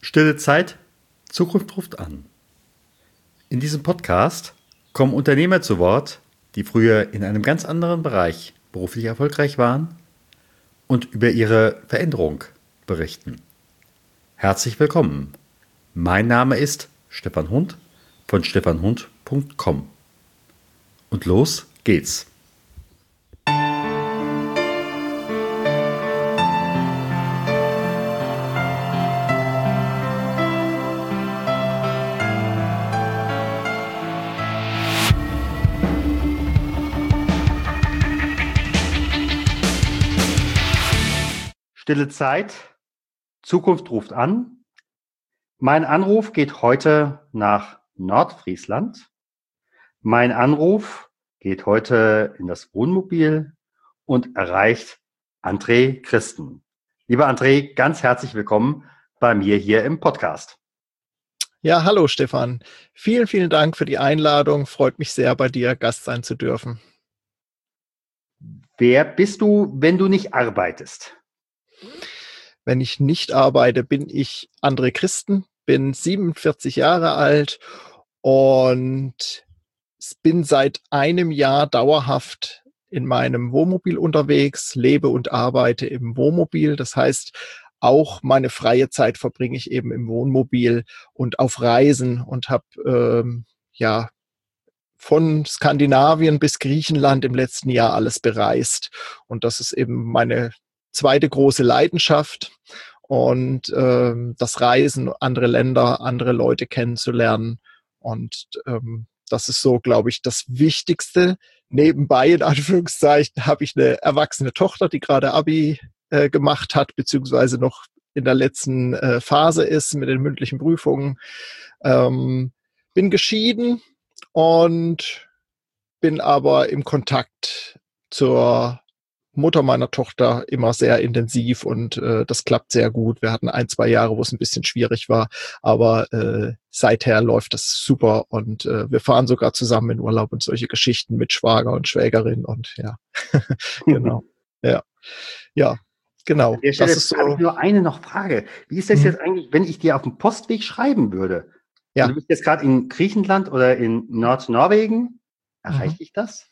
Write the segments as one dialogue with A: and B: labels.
A: Stille Zeit, Zukunft ruft an. In diesem Podcast kommen Unternehmer zu Wort, die früher in einem ganz anderen Bereich beruflich erfolgreich waren und über ihre Veränderung berichten. Herzlich willkommen. Mein Name ist Stefan Hund von stefanhund.com. Und los geht's. Stille Zeit, Zukunft ruft an. Mein Anruf geht heute nach Nordfriesland. Mein Anruf geht heute in das Wohnmobil und erreicht André Christen. Lieber André, ganz herzlich willkommen bei mir hier im Podcast.
B: Ja, hallo Stefan. Vielen, vielen Dank für die Einladung. Freut mich sehr, bei dir Gast sein zu dürfen.
A: Wer bist du, wenn du nicht arbeitest?
B: Wenn ich nicht arbeite, bin ich André Christen, bin 47 Jahre alt und bin seit einem Jahr dauerhaft in meinem Wohnmobil unterwegs, lebe und arbeite im Wohnmobil. Das heißt, auch meine freie Zeit verbringe ich eben im Wohnmobil und auf Reisen und habe von Skandinavien bis Griechenland im letzten Jahr alles bereist. Und das ist eben meine zweite große Leidenschaft. Und das Reisen, andere Länder, andere Leute kennenzulernen. Und das ist so, glaube ich, das Wichtigste. Nebenbei, in Anführungszeichen, habe ich eine erwachsene Tochter, die gerade Abi gemacht hat, beziehungsweise noch in der letzten Phase ist mit den mündlichen Prüfungen. Bin geschieden und bin aber im Kontakt zur Mutter meiner Tochter immer sehr intensiv und das klappt sehr gut. Wir hatten 1-2 Jahre, wo es ein bisschen schwierig war, aber seither läuft das super und wir fahren sogar zusammen in Urlaub und solche Geschichten mit Schwager und Schwägerin und ja, genau. Ja, genau.
A: An der Stelle habe ich nur eine noch Frage. Wie ist das jetzt eigentlich, wenn ich dir auf dem Postweg schreiben würde?
B: Ja.
A: Du bist jetzt gerade in Griechenland oder in Nordnorwegen. Erreicht dich das?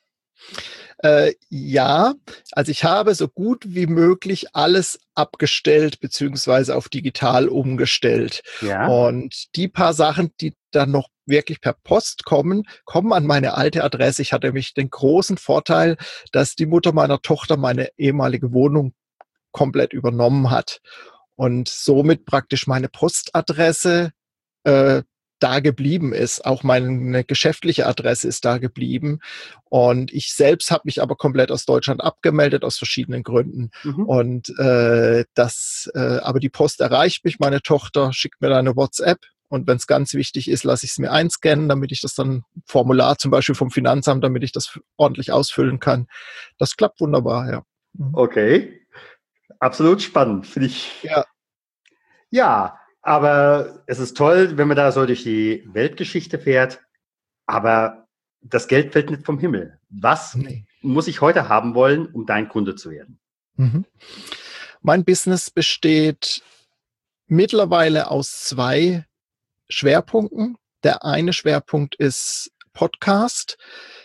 B: Ja, also ich habe so gut wie möglich alles abgestellt beziehungsweise auf digital umgestellt.
A: Ja.
B: Und die paar Sachen, die dann noch wirklich per Post kommen an meine alte Adresse. Ich hatte nämlich den großen Vorteil, dass die Mutter meiner Tochter meine ehemalige Wohnung komplett übernommen hat und somit praktisch meine Postadresse da geblieben ist. Auch meine geschäftliche Adresse ist da geblieben. Und ich selbst habe mich aber komplett aus Deutschland abgemeldet, aus verschiedenen Gründen. Und aber die Post erreicht mich. Meine Tochter schickt mir da eine WhatsApp. Und wenn es ganz wichtig ist, lasse ich es mir einscannen, damit ich das dann Formular zum Beispiel vom Finanzamt, damit ich das ordentlich ausfüllen kann. Das klappt wunderbar, ja.
A: Okay. Absolut spannend, finde ich.
B: Ja.
A: Ja. Aber es ist toll, wenn man da so durch die Weltgeschichte fährt. Aber das Geld fällt nicht vom Himmel. Was muss ich heute haben wollen, um dein Kunde zu werden?
B: Mein Business besteht mittlerweile aus 2 Schwerpunkten. Der eine Schwerpunkt ist Podcast.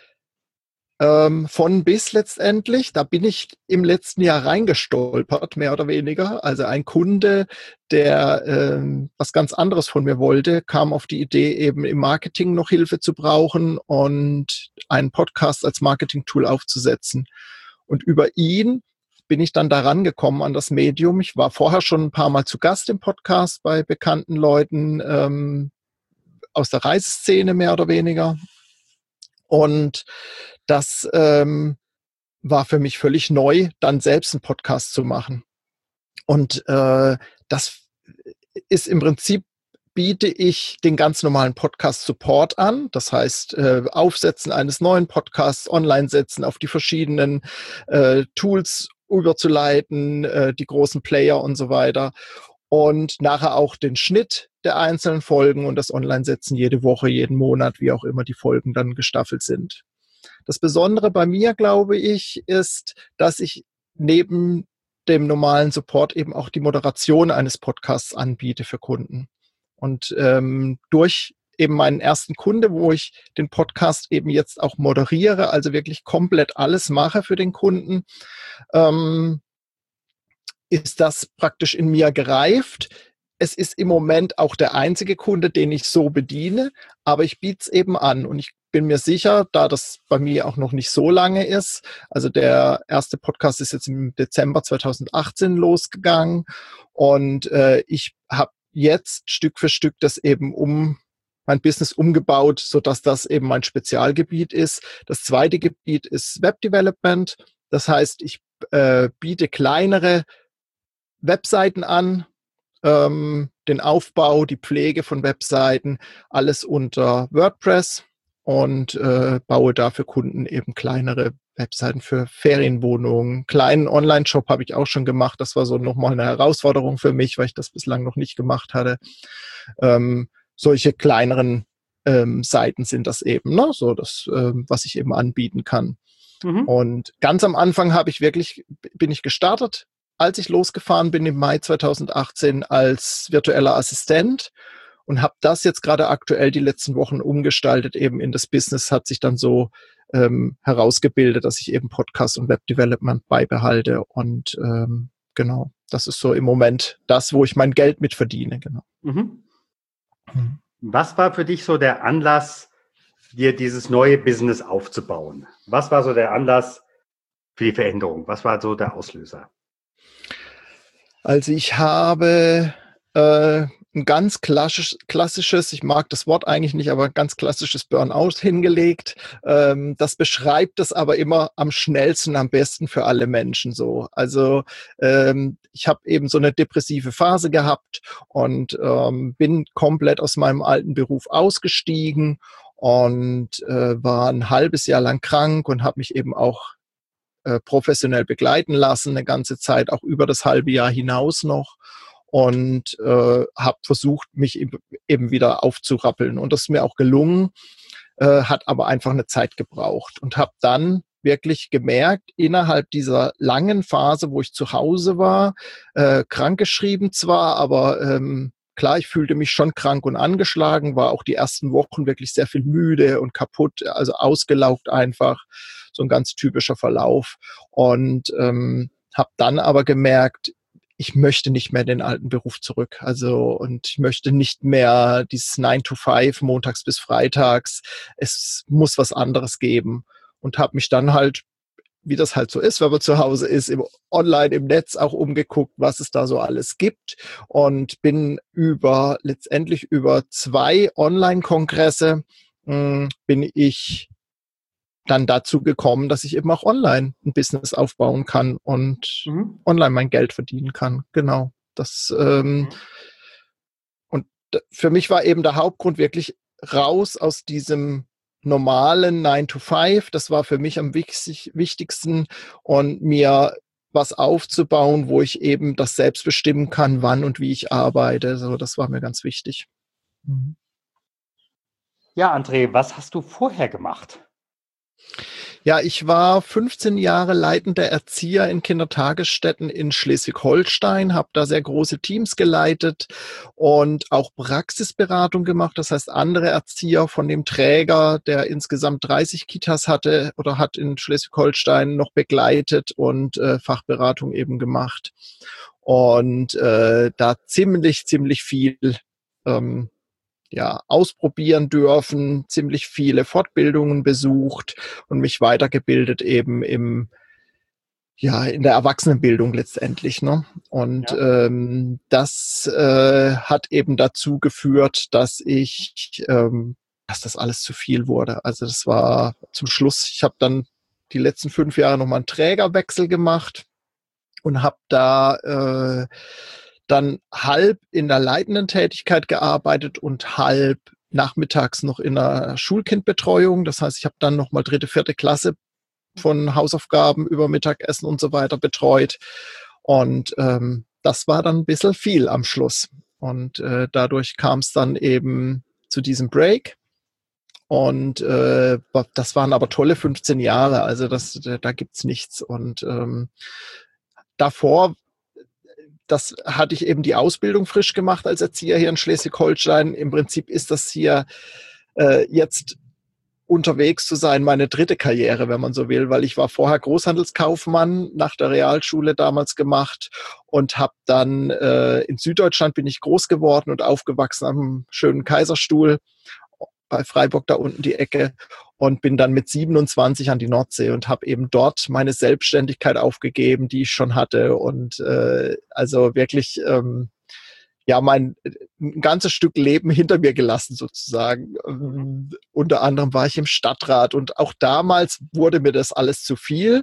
B: Von bis letztendlich, da bin ich im letzten Jahr reingestolpert, mehr oder weniger. Also ein Kunde, der was ganz anderes von mir wollte, kam auf die Idee, eben im Marketing noch Hilfe zu brauchen und einen Podcast als Marketing-Tool aufzusetzen. Und über ihn bin ich dann daran gekommen an das Medium. Ich war vorher schon ein paar Mal zu Gast im Podcast bei bekannten Leuten aus der Reiseszene, mehr oder weniger. Und das war für mich völlig neu, dann selbst einen Podcast zu machen. Und das ist im Prinzip, biete ich den ganz normalen Podcast-Support an. Das heißt, Aufsetzen eines neuen Podcasts, Online-Setzen, auf die verschiedenen Tools überzuleiten, die großen Player und so weiter. Und nachher auch den Schnitt der einzelnen Folgen und das Online-Setzen jede Woche, jeden Monat, wie auch immer die Folgen dann gestaffelt sind. Das Besondere bei mir, glaube ich, ist, dass ich neben dem normalen Support eben auch die Moderation eines Podcasts anbiete für Kunden. Und durch eben meinen ersten Kunde, wo ich den Podcast eben jetzt auch moderiere, also wirklich komplett alles mache für den Kunden, ist das praktisch in mir gereift. Es ist im Moment auch der einzige Kunde, den ich so bediene, aber ich biete es eben an und ich bin mir sicher, da das bei mir auch noch nicht so lange ist, also der erste Podcast ist jetzt im Dezember 2018 losgegangen und ich habe jetzt Stück für Stück das eben mein Business umgebaut, sodass das eben mein Spezialgebiet ist. Das zweite Gebiet ist Web Development. Das heißt, ich biete kleinere Webseiten an, den Aufbau, die Pflege von Webseiten, alles unter WordPress und baue da für Kunden eben kleinere Webseiten für Ferienwohnungen. Kleinen Online-Shop habe ich auch schon gemacht. Das war so nochmal eine Herausforderung für mich, weil ich das bislang noch nicht gemacht hatte. Solche kleineren Seiten sind das eben, ne? So das, was ich eben anbieten kann. Und ganz am Anfang bin ich gestartet, als ich losgefahren bin im Mai 2018 als virtueller Assistent und habe das jetzt gerade aktuell die letzten Wochen umgestaltet eben in das Business, hat sich dann so herausgebildet, dass ich eben Podcast und Web Development beibehalte und genau, das ist so im Moment das, wo ich mein Geld mit verdiene. Genau.
A: Was war für dich so der Anlass, dir dieses neue Business aufzubauen? Was war so der Anlass für die Veränderung? Was war so der Auslöser?
B: Also ich habe ein ganz klassisches, ich mag das Wort eigentlich nicht, aber ein ganz klassisches Burnout hingelegt. Das beschreibt es aber immer am schnellsten, am besten für alle Menschen so. Also ich habe eben so eine depressive Phase gehabt und bin komplett aus meinem alten Beruf ausgestiegen und war ein halbes Jahr lang krank und habe mich eben auch professionell begleiten lassen, eine ganze Zeit, auch über das halbe Jahr hinaus noch und habe versucht, mich eben wieder aufzurappeln. Und das ist mir auch gelungen, hat aber einfach eine Zeit gebraucht und habe dann wirklich gemerkt, innerhalb dieser langen Phase, wo ich zu Hause war, krankgeschrieben zwar, aber klar, ich fühlte mich schon krank und angeschlagen, war auch die ersten Wochen wirklich sehr viel müde und kaputt, also ausgelaugt einfach, so ein ganz typischer Verlauf. Und habe dann aber gemerkt, ich möchte nicht mehr in den alten Beruf zurück. Also, und ich möchte nicht mehr dieses 9 to 5, montags bis freitags. Es muss was anderes geben. Und habe mich dann halt, wie das halt so ist, wenn man zu Hause ist, online im Netz auch umgeguckt, was es da so alles gibt. Und bin letztendlich über 2 Online-Kongresse bin ich dann dazu gekommen, dass ich eben auch online ein Business aufbauen kann und online mein Geld verdienen kann. Genau. Das und für mich war eben der Hauptgrund wirklich raus aus diesem normalen 9 to 5. Das war für mich am wichtigsten und mir was aufzubauen, wo ich eben das selbst bestimmen kann, wann und wie ich arbeite. So, das war mir ganz wichtig.
A: Ja, André, was hast du vorher gemacht?
B: Ja, ich war 15 Jahre leitender Erzieher in Kindertagesstätten in Schleswig-Holstein, habe da sehr große Teams geleitet und auch Praxisberatung gemacht. Das heißt, andere Erzieher von dem Träger, der insgesamt 30 Kitas hatte oder hat in Schleswig-Holstein, noch begleitet und Fachberatung eben gemacht. Und da ziemlich viel ausprobieren dürfen, ziemlich viele Fortbildungen besucht und mich weitergebildet eben in der Erwachsenenbildung letztendlich, ne? Und das hat eben dazu geführt, dass dass das alles zu viel wurde. Also das war zum Schluss, ich habe dann die letzten 5 Jahre nochmal einen Trägerwechsel gemacht und habe da dann halb in der leitenden Tätigkeit gearbeitet und halb nachmittags noch in der Schulkindbetreuung. Das heißt, ich habe dann nochmal 3., 4. Klasse von Hausaufgaben über Mittagessen und so weiter betreut. Und das war dann ein bisschen viel am Schluss. Und dadurch kam es dann eben zu diesem Break. Und das waren aber tolle 15 Jahre. Also da gibt's nichts. Und davor das hatte ich eben die Ausbildung frisch gemacht als Erzieher hier in Schleswig-Holstein. Im Prinzip ist das hier jetzt unterwegs zu sein, meine dritte Karriere, wenn man so will, weil ich war vorher Großhandelskaufmann nach der Realschule damals gemacht und habe dann in Süddeutschland bin ich groß geworden und aufgewachsen am schönen Kaiserstuhl bei Freiburg da unten die Ecke und bin dann mit 27 an die Nordsee und habe eben dort meine Selbstständigkeit aufgegeben, die ich schon hatte und also wirklich ja, ein ganzes Stück Leben hinter mir gelassen sozusagen. Unter anderem war ich im Stadtrat und auch damals wurde mir das alles zu viel.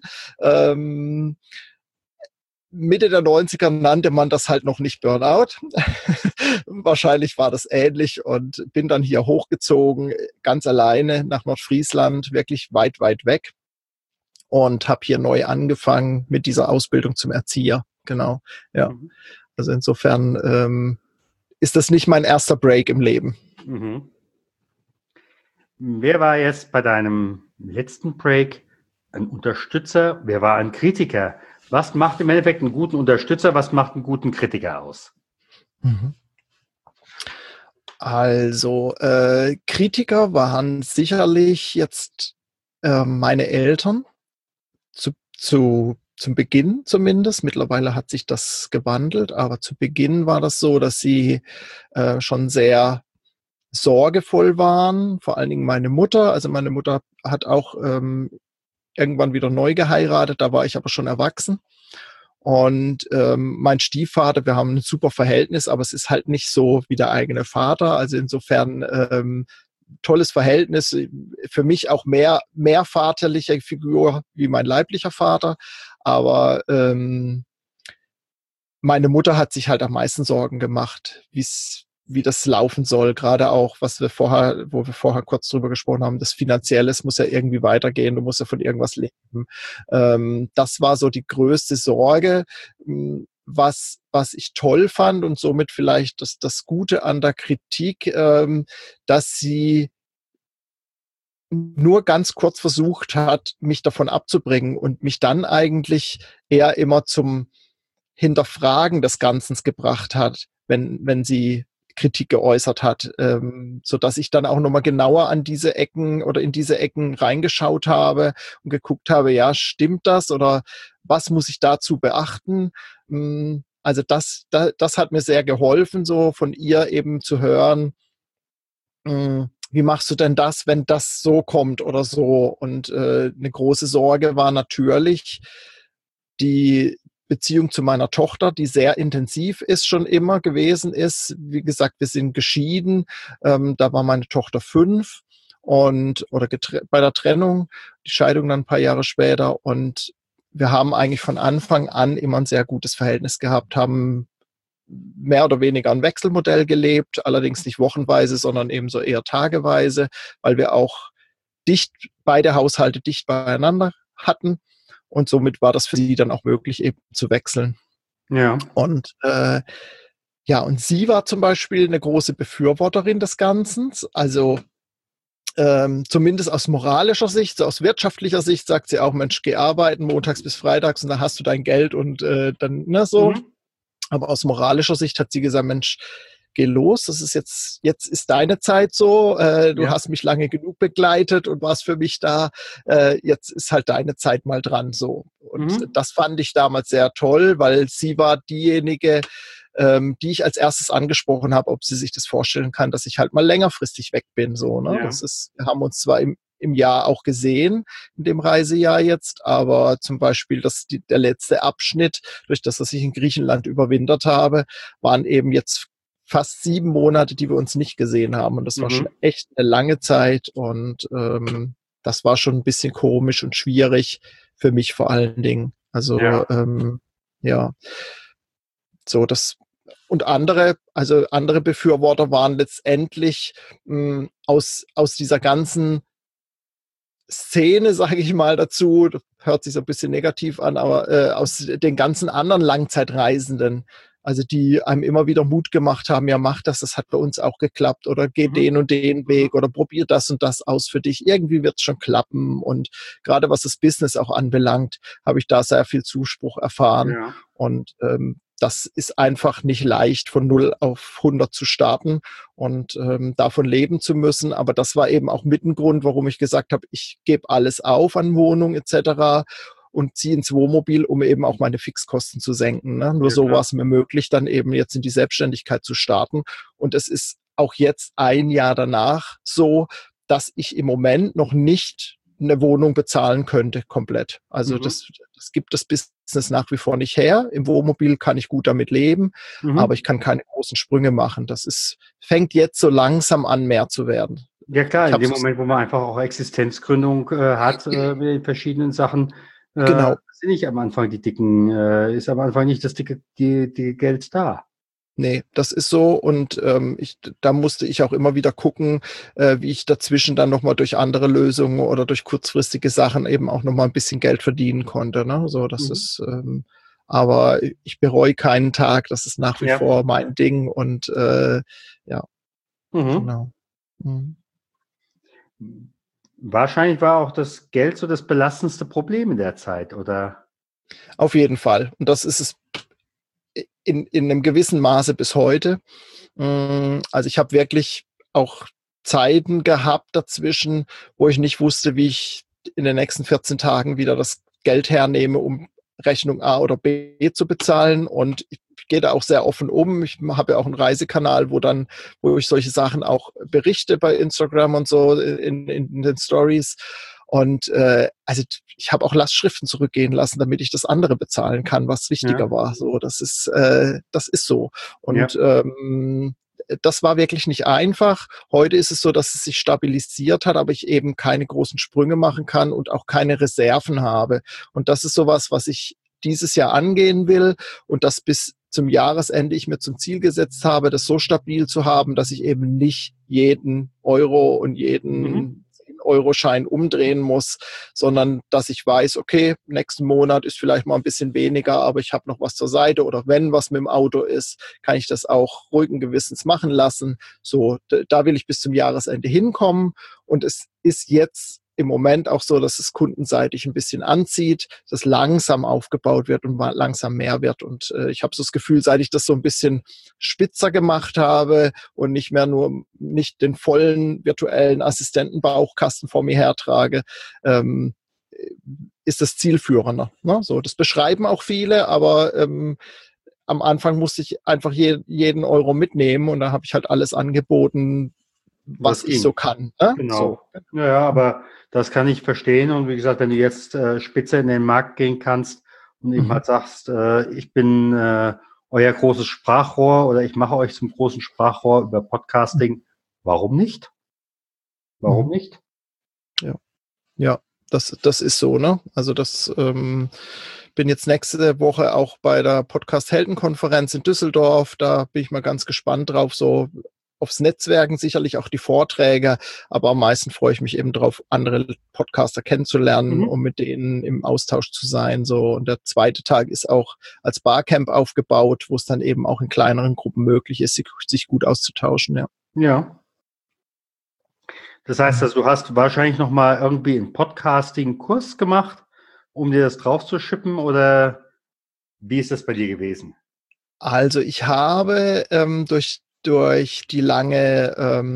B: Mitte der 90er nannte man das halt noch nicht Burnout. Wahrscheinlich war das ähnlich und bin dann hier hochgezogen, ganz alleine nach Nordfriesland, wirklich weit, weit weg und habe hier neu angefangen mit dieser Ausbildung zum Erzieher. Genau, ja. Also insofern ist das nicht mein erster Break im Leben.
A: Mhm. Wer war jetzt bei deinem letzten Break ein Unterstützer? Wer war ein Kritiker? Was macht im Endeffekt einen guten Unterstützer? Was macht einen guten Kritiker aus?
B: Also Kritiker waren sicherlich jetzt meine Eltern zum Beginn zumindest. Mittlerweile hat sich das gewandelt, aber zu Beginn war das so, dass sie schon sehr sorgevoll waren. Vor allen Dingen meine Mutter. Also meine Mutter hat auch irgendwann wieder neu geheiratet, da war ich aber schon erwachsen. Und mein Stiefvater, wir haben ein super Verhältnis, aber es ist halt nicht so wie der eigene Vater. Also insofern tolles Verhältnis. Für mich auch mehr vaterliche Figur wie mein leiblicher Vater. Aber meine Mutter hat sich halt am meisten Sorgen gemacht, wie das laufen soll. Gerade auch, wo wir vorher kurz drüber gesprochen haben, das Finanzielle muss ja irgendwie weitergehen. Du musst ja von irgendwas leben. Das war so die größte Sorge. Was ich toll fand und somit vielleicht das Gute an der Kritik, dass sie nur ganz kurz versucht hat, mich davon abzubringen und mich dann eigentlich eher immer zum Hinterfragen des Ganzen gebracht hat, wenn sie Kritik geäußert hat, so dass ich dann auch nochmal genauer an diese Ecken oder in diese Ecken reingeschaut habe und geguckt habe, ja, stimmt das oder was muss ich dazu beachten? Also das hat mir sehr geholfen, so von ihr eben zu hören, wie machst du denn das, wenn das so kommt oder so? Und eine große Sorge war natürlich die Beziehung zu meiner Tochter, die sehr intensiv ist, schon immer gewesen ist. Wie gesagt, wir sind geschieden. Da war meine Tochter 5 oder bei der Trennung, die Scheidung dann ein paar Jahre später. Und wir haben eigentlich von Anfang an immer ein sehr gutes Verhältnis gehabt, haben mehr oder weniger ein Wechselmodell gelebt, allerdings nicht wochenweise, sondern eben so eher tageweise, weil wir auch beide Haushalte dicht beieinander hatten. Und somit war das für sie dann auch möglich, eben zu wechseln.
A: Ja.
B: Und und sie war zum Beispiel eine große Befürworterin des Ganzen. Also zumindest aus moralischer Sicht, so aus wirtschaftlicher Sicht sagt sie auch, Mensch, geh arbeiten, montags bis freitags und dann hast du dein Geld und dann, so. Aber aus moralischer Sicht hat sie gesagt, Mensch, geh los, das ist jetzt ist deine Zeit so, du hast mich lange genug begleitet und warst für mich da, jetzt ist halt deine Zeit mal dran, so. Und das fand ich damals sehr toll, weil sie war diejenige, die ich als erstes angesprochen habe, ob sie sich das vorstellen kann, dass ich halt mal längerfristig weg bin, so, ne?
A: Ja.
B: Wir haben uns zwar im Jahr auch gesehen, in dem Reisejahr jetzt, aber zum Beispiel der letzte Abschnitt, durch das, dass ich in Griechenland überwintert habe, waren eben jetzt fast 7 Monate, die wir uns nicht gesehen haben. Und das war schon echt eine lange Zeit und das war schon ein bisschen komisch und schwierig für mich vor allen Dingen. Also so das. Und andere Befürworter waren letztendlich aus dieser ganzen Szene, sage ich mal dazu, das hört sich so ein bisschen negativ an, aber aus den ganzen anderen Langzeitreisenden, also die einem immer wieder Mut gemacht haben, ja, mach das hat bei uns auch geklappt oder geh den und den Weg oder probier das und das aus für dich, irgendwie wird es schon klappen. Und gerade was das Business auch anbelangt, habe ich da sehr viel Zuspruch erfahren.
A: Ja.
B: Und das ist einfach nicht leicht, von 0 auf 100 zu starten und davon leben zu müssen. Aber das war eben auch mit ein Grund, warum ich gesagt habe, ich gebe alles auf an Wohnung etc. und ziehe ins Wohnmobil, um eben auch meine Fixkosten zu senken. Ne? Nur
A: Ja,
B: so war
A: klar.
B: es mir möglich, dann eben jetzt in die Selbstständigkeit zu starten. Und es ist auch jetzt ein Jahr danach so, dass ich im Moment noch nicht eine Wohnung bezahlen könnte, komplett. Also
A: Mhm.
B: das gibt das Business nach wie vor nicht her. Im Wohnmobil kann ich gut damit leben, aber
A: Mhm.
B: ich kann keine großen Sprünge machen. Fängt jetzt so langsam an, mehr zu werden.
A: Ja klar,
B: Ich
A: in
B: habe
A: dem
B: so,
A: Moment, wo man einfach auch Existenzgründung hat mit den verschiedenen Sachen,
B: genau.
A: sind nicht am Anfang ist am Anfang nicht das die Geld da.
B: Nee, das ist so und da musste ich auch immer wieder gucken, wie ich dazwischen dann nochmal durch andere Lösungen oder durch kurzfristige Sachen eben auch nochmal ein bisschen Geld verdienen konnte. Ne? So,
A: Mhm.
B: aber ich bereue keinen Tag, das ist nach wie
A: Ja.
B: vor mein Ding und ja,
A: Mhm.
B: genau. Mhm.
A: Wahrscheinlich war auch das Geld so das belastendste Problem in der Zeit, oder?
B: Auf jeden Fall. Und das ist es in einem gewissen Maße bis heute. Also ich habe wirklich auch Zeiten gehabt dazwischen, wo ich nicht wusste, wie ich in den nächsten 14 Tagen wieder das Geld hernehme, um Rechnung A oder B zu bezahlen. Und ich gehe da auch sehr offen um. Ich habe ja auch einen Reisekanal, wo ich solche Sachen auch berichte bei Instagram und so in den Stories. Und also ich habe auch Lastschriften zurückgehen lassen, damit ich das andere bezahlen kann, was wichtiger
A: Ja,
B: war. So, das ist so. Und
A: ja.
B: das war wirklich nicht einfach. Heute ist es so, dass es sich stabilisiert hat, aber ich eben keine großen Sprünge machen kann und auch keine Reserven habe. Und das ist sowas, was ich dieses Jahr angehen will und das bis zum Jahresende ich mir zum Ziel gesetzt habe, das so stabil zu haben, dass ich eben nicht jeden Euro und
A: Mhm.
B: jeden Euroschein umdrehen muss, sondern dass ich weiß, okay, nächsten Monat ist vielleicht mal ein bisschen weniger, aber ich habe noch was zur Seite oder wenn was mit dem Auto ist, kann ich das auch ruhigen Gewissens machen lassen. So, da will ich bis zum Jahresende hinkommen und es ist jetzt im Moment auch so, dass es kundenseitig ein bisschen anzieht, dass langsam aufgebaut wird und langsam mehr wird. Und ich habe so das Gefühl, seit ich das so ein bisschen spitzer gemacht habe und nicht den vollen virtuellen Assistentenbauchkasten vor mir hertrage, ähm, ist das zielführender. Ne? So, das beschreiben auch viele, aber am Anfang musste ich einfach jeden Euro mitnehmen und da habe ich halt alles angeboten, was
A: Was
B: ich so
A: ging.
B: kann. Ne? So.
A: Genau. Ja, ja, aber das kann ich verstehen. Und wie gesagt, wenn du jetzt spitze in den Markt gehen kannst und eben
B: Mhm.
A: halt sagst, ich bin euer großes Sprachrohr oder ich mache euch zum großen Sprachrohr über Podcasting, warum nicht? Warum
B: Mhm.
A: nicht?
B: Ja, ja, das ist so, ne? Also bin jetzt nächste Woche auch bei der Podcast-Helden-Konferenz in Düsseldorf. Da bin ich mal ganz gespannt drauf, so aufs Netzwerken, sicherlich auch die Vorträge, aber am meisten freue ich mich eben drauf, andere Podcaster kennenzulernen,
A: Mhm.
B: um mit denen im Austausch zu sein. So. Und der zweite Tag ist auch als Barcamp aufgebaut, wo es dann eben auch in kleineren Gruppen möglich ist, sich gut auszutauschen, ja.
A: Ja. Das heißt,
B: Mhm.
A: also, du hast wahrscheinlich noch mal irgendwie einen Podcasting-Kurs gemacht, um dir das drauf zu schippen, oder wie ist das bei dir gewesen?
B: Also ich habe durch die lange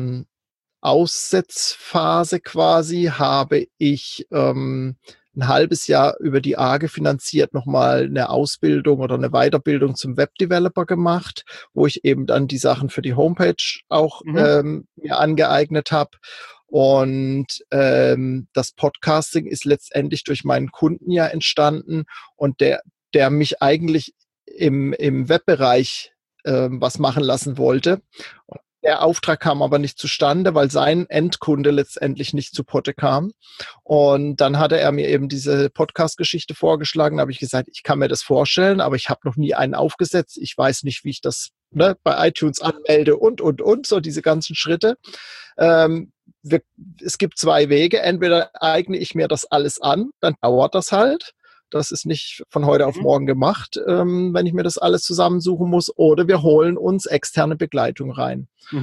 B: Aussetzphase quasi habe ich ein halbes Jahr über die AGE finanziert nochmal eine Ausbildung oder eine Weiterbildung zum Webdeveloper gemacht, wo ich eben dann die Sachen für die Homepage auch
A: Mhm.
B: mir angeeignet habe. Und das Podcasting ist letztendlich durch meinen Kunden ja entstanden und der mich eigentlich im Webbereich was machen lassen wollte. Der Auftrag kam aber nicht zustande, weil sein Endkunde letztendlich nicht zu Potte kam. Und dann hatte er mir eben diese Podcast-Geschichte vorgeschlagen. Da habe ich gesagt, ich kann mir das vorstellen, aber ich habe noch nie einen aufgesetzt. Ich weiß nicht, wie ich das bei iTunes anmelde und, so diese ganzen Schritte. Ähm, wir, Es gibt zwei Wege. Entweder eigne ich mir das alles an, dann dauert das halt. Das ist nicht von heute auf
A: Mhm.
B: morgen gemacht, wenn ich mir das alles zusammensuchen muss. Oder wir holen uns externe Begleitung rein.
A: Mhm.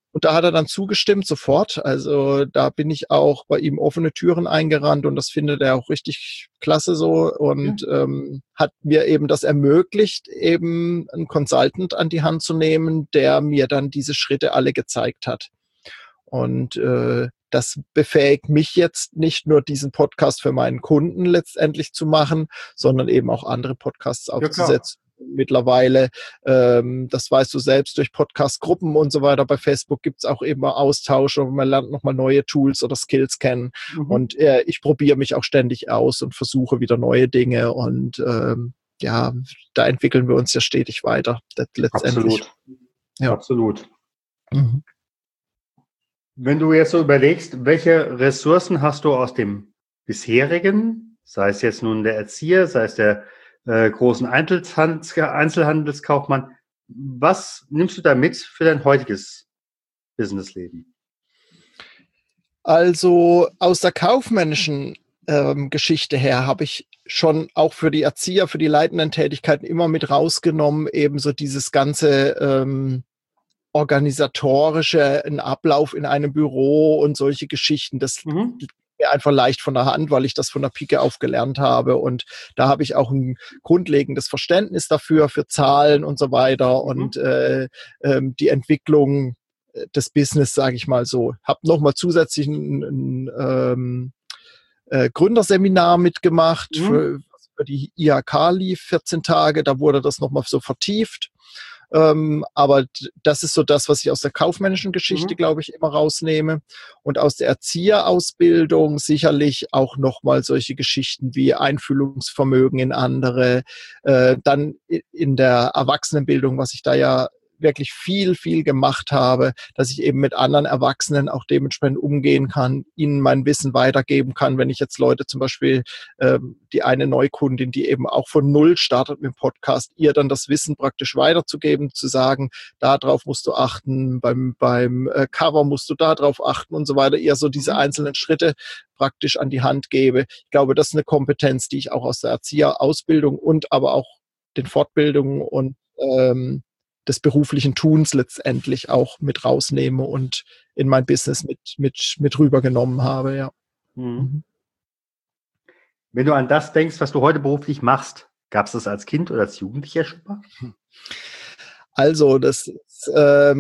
B: Und da hat er dann zugestimmt sofort. Also da bin ich auch bei ihm offene Türen eingerannt und das findet er auch richtig klasse so und hat mir eben das ermöglicht, eben einen Consultant an die Hand zu nehmen, der mir dann diese Schritte alle gezeigt hat. Und das befähigt mich jetzt nicht nur diesen Podcast für meinen Kunden letztendlich zu machen, sondern eben auch andere Podcasts aufzusetzen. Mittlerweile, das weißt du selbst, durch Podcast-Gruppen und so weiter bei Facebook gibt es auch eben Austausch und man lernt nochmal neue Tools oder Skills kennen. Und ich probiere mich auch ständig aus und versuche wieder neue Dinge und ja, da entwickeln wir uns ja stetig weiter. Letztendlich.
A: Absolut. Ja. Absolut.
B: Mhm.
A: Wenn du jetzt so überlegst, welche Ressourcen hast du aus dem bisherigen, sei es jetzt nun der Erzieher, sei es der großen Einzelhandelskaufmann, was nimmst du da mit für dein heutiges Businessleben?
B: Also aus der kaufmännischen Geschichte her habe ich schon auch für die Erzieher, für die leitenden Tätigkeiten immer mit rausgenommen, ebenso dieses ganze organisatorische, ein Ablauf in einem Büro und solche Geschichten. Das liegt mir einfach leicht von der Hand, weil ich das von der Pike auf gelernt habe. Und da habe ich auch ein grundlegendes Verständnis dafür, für Zahlen und so weiter und die Entwicklung des Business, sage ich mal so. Habe nochmal zusätzlich ein Gründerseminar mitgemacht, für die IHK lief 14 Tage. Da wurde das nochmal so vertieft. Aber das ist so das, was ich aus der kaufmännischen Geschichte, glaube ich, immer rausnehme. Und aus der Erzieherausbildung sicherlich auch nochmal solche Geschichten wie Einfühlungsvermögen in andere. Dann in der Erwachsenenbildung, was ich da ja wirklich viel gemacht habe, dass ich eben mit anderen Erwachsenen auch dementsprechend umgehen kann, ihnen mein Wissen weitergeben kann. Wenn ich jetzt Leute zum Beispiel, die eine Neukundin, die eben auch von Null startet mit dem Podcast, ihr dann das Wissen praktisch weiterzugeben, zu sagen, darauf musst du achten, beim Cover musst du darauf achten und so weiter, ihr so diese einzelnen Schritte praktisch an die Hand gebe. Ich glaube, das ist eine Kompetenz, die ich auch aus der Erzieherausbildung und aber auch den Fortbildungen und des beruflichen Tuns letztendlich auch mit rausnehme und in mein Business mit rübergenommen habe, ja.
A: Wenn du an das denkst, was du heute beruflich machst, gab es das als Kind oder als Jugendlicher schon mal?
B: Also, das ist,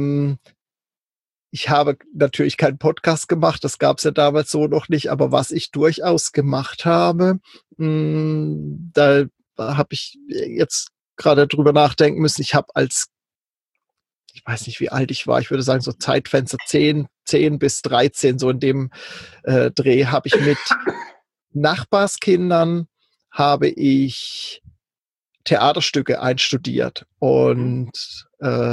B: ich habe natürlich keinen Podcast gemacht, das gab es ja damals so noch nicht, aber was ich durchaus gemacht habe, da habe ich jetzt gerade drüber nachdenken müssen, ich habe ich weiß nicht, wie alt ich war, ich würde sagen so Zeitfenster 10 bis 13, so in dem Dreh, habe ich mit Nachbarskindern habe ich Theaterstücke einstudiert und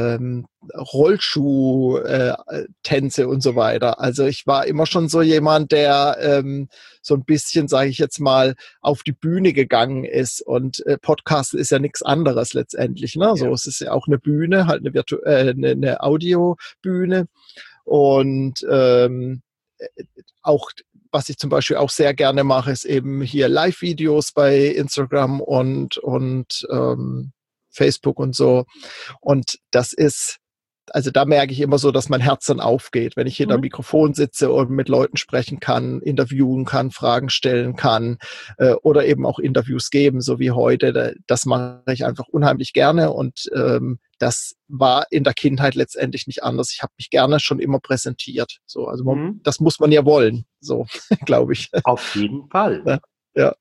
B: Rollschuh-Tänze und so weiter. Also ich war immer schon so jemand, der so ein bisschen, sage ich jetzt mal, auf die Bühne gegangen ist. Und Podcast ist ja nichts anderes letztendlich. Ne? Ja. So, es ist ja auch eine Bühne, halt eine Audiobühne. Und auch was ich zum Beispiel auch sehr gerne mache, ist eben hier Live-Videos bei Instagram und Facebook und so. Und das ist, also da merke ich immer so, dass mein Herz dann aufgeht, wenn ich hinter dem Mikrofon sitze und mit Leuten sprechen kann, interviewen kann, Fragen stellen kann oder eben auch Interviews geben, so wie heute. Das mache ich einfach unheimlich gerne und das war in der Kindheit letztendlich nicht anders. Ich habe mich gerne schon immer präsentiert. So, also das muss man ja wollen, so glaube ich.
A: Auf jeden Fall.
B: Ja.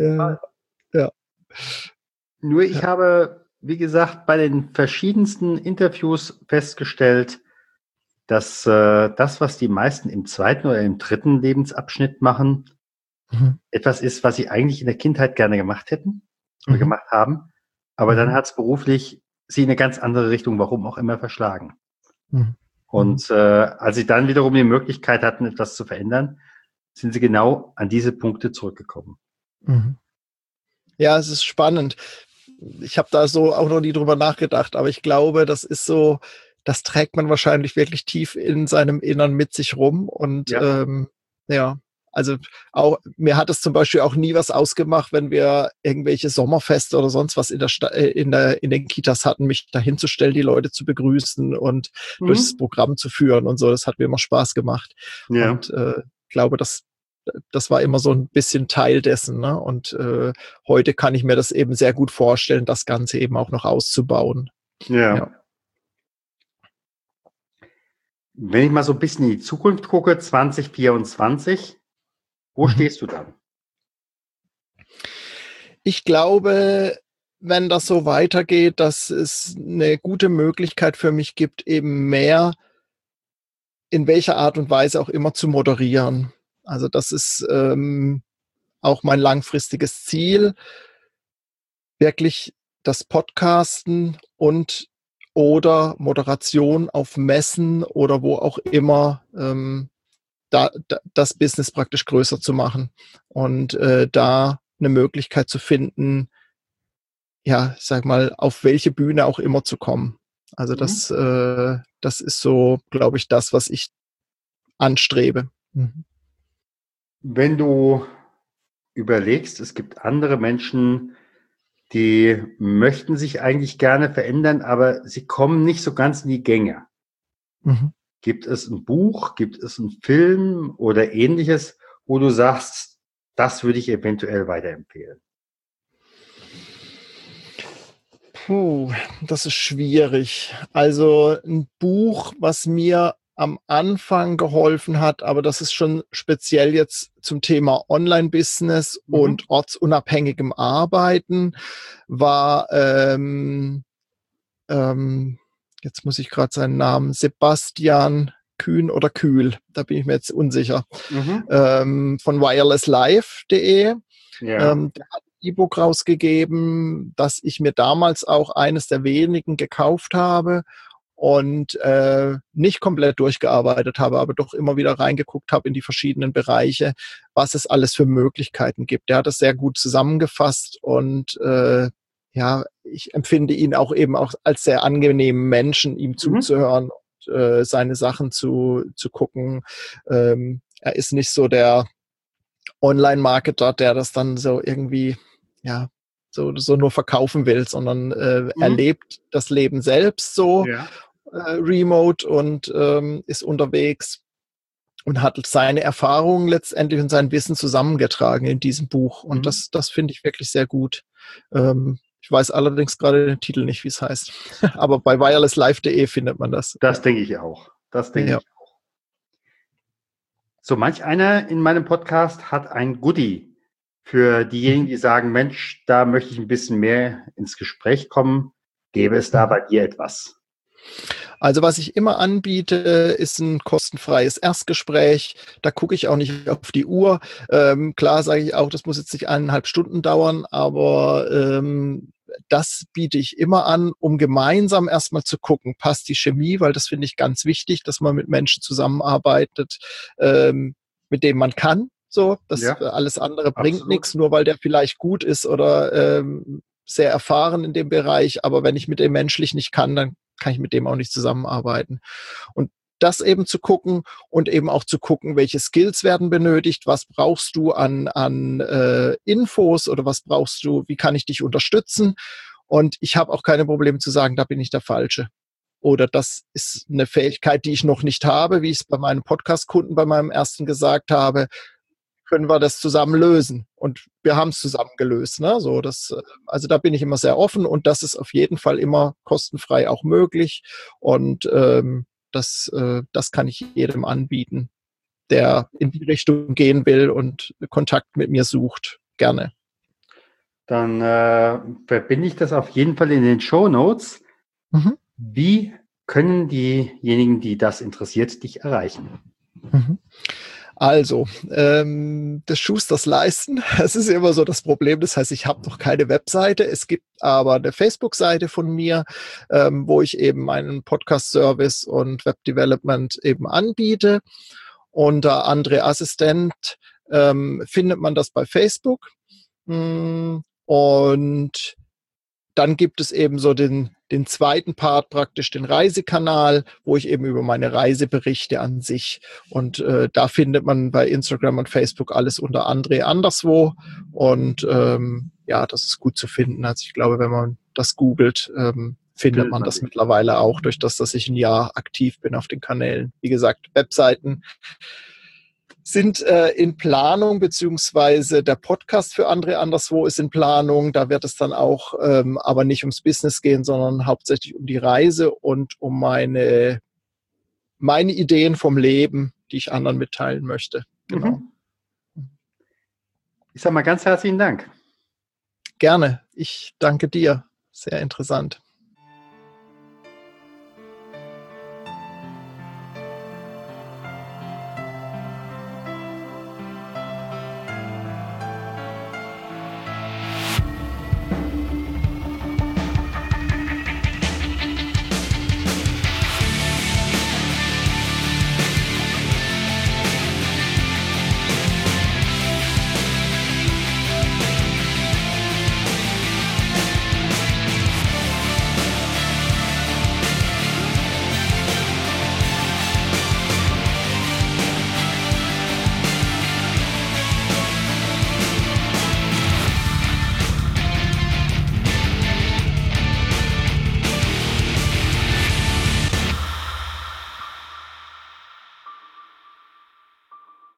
A: Nur ich habe, wie gesagt, bei den verschiedensten Interviews festgestellt, dass das, was die meisten im zweiten oder im dritten Lebensabschnitt machen, etwas ist, was sie eigentlich in der Kindheit gerne gemacht hätten oder gemacht haben. Aber dann hat es beruflich sie in eine ganz andere Richtung, warum auch immer, verschlagen. Und als sie dann wiederum die Möglichkeit hatten, etwas zu verändern, sind sie genau an diese Punkte zurückgekommen.
B: Ja, es ist spannend. Ich habe da so auch noch nie drüber nachgedacht, aber ich glaube, das ist so, das trägt man wahrscheinlich wirklich tief in seinem Innern mit sich rum und Also auch, mir hat es zum Beispiel auch nie was ausgemacht, wenn wir irgendwelche Sommerfeste oder sonst was in den Kitas hatten, mich dahin zu stellen, die Leute zu begrüßen und durchs Programm zu führen und so. Das hat mir immer Spaß gemacht.
A: Ja.
B: Und ich glaube, das war immer so ein bisschen Teil dessen. Ne? Und heute kann ich mir das eben sehr gut vorstellen, das Ganze eben auch noch auszubauen.
A: Ja. Wenn ich mal so ein bisschen in die Zukunft gucke, 2024, wo stehst du dann?
B: Ich glaube, wenn das so weitergeht, dass es eine gute Möglichkeit für mich gibt, eben mehr in welcher Art und Weise auch immer zu moderieren. Also das ist auch mein langfristiges Ziel, wirklich das Podcasten und oder Moderation auf Messen oder wo auch immer das Business praktisch größer zu machen und da eine Möglichkeit zu finden, ja, ich sag mal, auf welche Bühne auch immer zu kommen. Also das ist so, glaube ich, das, was ich anstrebe.
A: Wenn du überlegst, es gibt andere Menschen, die möchten sich eigentlich gerne verändern, aber sie kommen nicht so ganz in die Gänge. Gibt es ein Buch, gibt es einen Film oder ähnliches, wo du sagst, das würde ich eventuell weiterempfehlen?
B: Puh, das ist schwierig. Also ein Buch, was mir am Anfang geholfen hat, aber das ist schon speziell jetzt zum Thema Online-Business und ortsunabhängigem Arbeiten, war jetzt muss ich gerade seinen Namen, Sebastian Kühn oder Kühl, da bin ich mir jetzt unsicher, von wirelesslife.de.
A: Ja.
B: Der hat ein E-Book rausgegeben, das ich mir damals auch eines der wenigen gekauft habe und nicht komplett durchgearbeitet habe, aber doch immer wieder reingeguckt habe in die verschiedenen Bereiche, was es alles für Möglichkeiten gibt. Der hat es sehr gut zusammengefasst und ja, ich empfinde ihn auch eben auch als sehr angenehmen Menschen, ihm zuzuhören und seine Sachen zu gucken. Er ist nicht so der Online-Marketer, der das dann so irgendwie, ja, so nur verkaufen will, sondern er lebt das Leben selbst so remote und ist unterwegs und hat seine Erfahrungen letztendlich und sein Wissen zusammengetragen in diesem Buch. Und das finde ich wirklich sehr gut. Ich weiß allerdings gerade den Titel nicht, wie es heißt. Aber bei wirelesslife.de findet man das.
A: Das denke ich auch. Das denke ich auch. So manch einer in meinem Podcast hat ein Goodie für diejenigen, die sagen, Mensch, da möchte ich ein bisschen mehr ins Gespräch kommen. Gäbe es da bei dir etwas?
B: Also was ich immer anbiete, ist ein kostenfreies Erstgespräch. Da gucke ich auch nicht auf die Uhr. Klar sage ich auch, das muss jetzt nicht 1,5 Stunden dauern, aber das biete ich immer an, um gemeinsam erstmal zu gucken, passt die Chemie, weil das finde ich ganz wichtig, dass man mit Menschen zusammenarbeitet, mit denen man kann. So, das alles andere bringt nichts, nur weil der vielleicht gut ist oder sehr erfahren in dem Bereich. Aber wenn ich mit dem menschlich nicht kann, dann kann ich mit dem auch nicht zusammenarbeiten. Und das eben zu gucken und eben auch zu gucken, welche Skills werden benötigt, was brauchst du an Infos oder was brauchst du, wie kann ich dich unterstützen? Und ich habe auch keine Probleme zu sagen, da bin ich der Falsche. Oder das ist eine Fähigkeit, die ich noch nicht habe, wie ich es bei meinen Podcast-Kunden bei meinem ersten gesagt habe, können wir das zusammen lösen. Und wir haben es zusammen gelöst. Ne? So, also da bin ich immer sehr offen und das ist auf jeden Fall immer kostenfrei auch möglich. Und das kann ich jedem anbieten, der in die Richtung gehen will und Kontakt mit mir sucht. Gerne.
A: Dann verbinde ich das auf jeden Fall in den Shownotes. Wie können diejenigen, die das interessiert, dich erreichen?
B: Also, des Schusters leisten, das ist immer so das Problem. Das heißt, ich habe noch keine Webseite. Es gibt aber eine Facebook-Seite von mir, wo ich eben meinen Podcast-Service und Web-Development eben anbiete. Unter André Assistent findet man das bei Facebook. Und dann gibt es eben so den zweiten Part, praktisch den Reisekanal, wo ich eben über meine Reise berichte an sich. Und da findet man bei Instagram und Facebook alles unter André Anderswo. Und ja, das ist gut zu finden. Also ich glaube, wenn man das googelt, findet man das mittlerweile auch, durch das, dass ich ein Jahr aktiv bin auf den Kanälen. Wie gesagt, Webseiten sind in Planung, beziehungsweise der Podcast für André Anderswo ist in Planung. Da wird es dann auch aber nicht ums Business gehen, sondern hauptsächlich um die Reise und um meine Ideen vom Leben, die ich anderen mitteilen möchte. Genau.
A: Ich sage mal ganz herzlichen Dank.
B: Gerne. Ich danke dir. Sehr interessant.